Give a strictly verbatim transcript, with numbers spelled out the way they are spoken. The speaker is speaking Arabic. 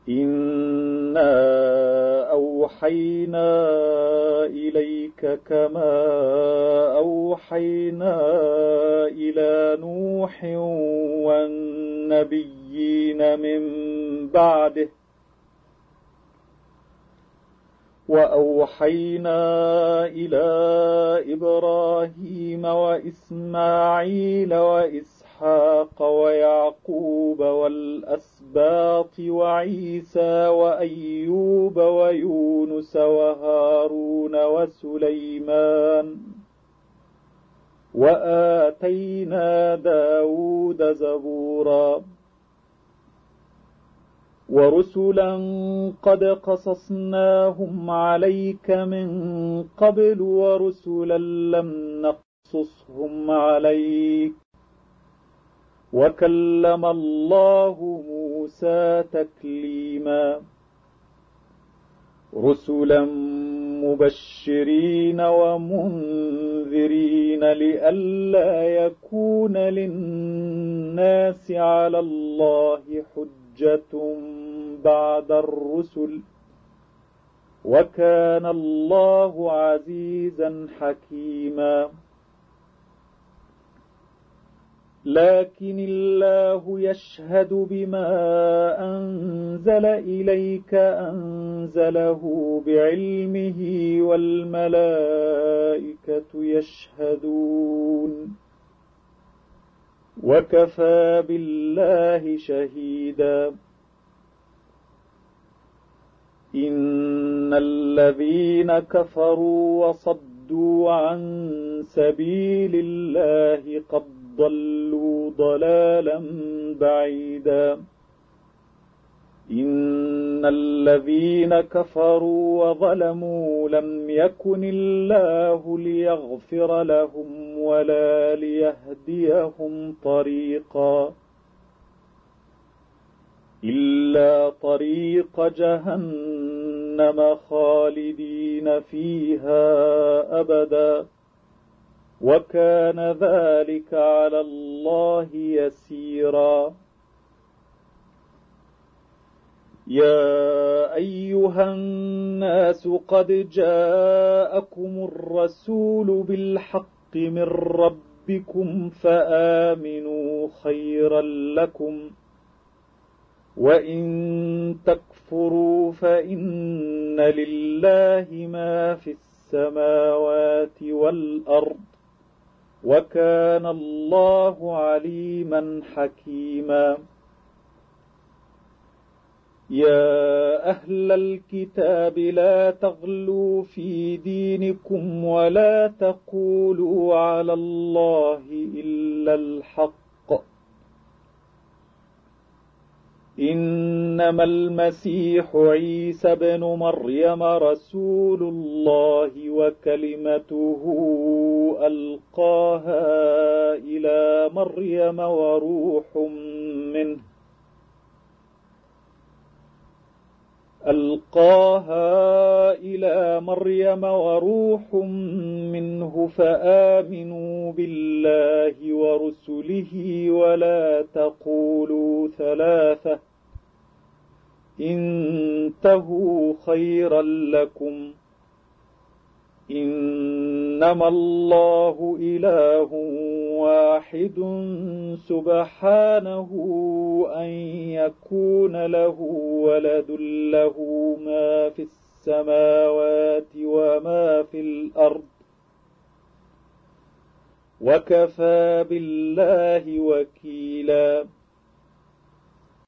إنا أوحينا إليك كما أوحينا إلى نوح والنبيين من بعده وأوحينا إلى إبراهيم وإسماعيل وإسحاق ويعقوب والأسباط وعيسى وأيوب ويونس وهارون وسليمان وآتينا داود زبورا ورسلا قد قصصناهم عليك من قبل ورسلا لم نقصصهم عليك وكلم الله موسى تكليما رسلا مبشرين ومنذرين لئلا يكون للناس على الله حجة بعد الرسل وكان الله عزيزا حكيما لكن الله يشهد بما أنزل إليك أنزله بعلمه والملائكة يشهدون وكفى بالله شهيدا إن الذين كفروا وصدوا عن سبيل الله قد ضلوا ضلالا بعيدا إن الذين كفروا وظلموا لم يكن الله ليغفر لهم ولا ليهديهم طريقا إلا طريق جهنم خالدين فيها أبدا وكان ذلك على الله يسيرا يا أيها الناس قد جاءكم الرسول بالحق من ربكم فآمنوا خيرا لكم وإن تكفروا فإن لله ما في السماوات والأرض وكان الله عليما حكيما يا أهل الكتاب لا تغلوا في دينكم ولا تقولوا على الله إلا الحق إنما المسيح عيسى بن مريم رسول الله وكلمته ألقاها إلى مريم وروح منه ألقاها إلى مريم وروح منه فآمنوا بالله ورسله ولا تقولوا ثلاثة انتهوا خيرا لكم إنما الله إله واحد سبحانه أن يكون له ولد له ما في السماوات وما في الأرض وكفى بالله وكيلا